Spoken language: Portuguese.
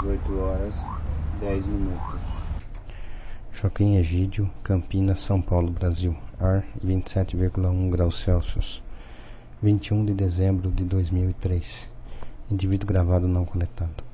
18h10. Joaquim Egídio, Campinas, São Paulo, Brasil. Ar 27,1 graus Celsius. 21 de dezembro de 2003. Indivíduo gravado não coletado.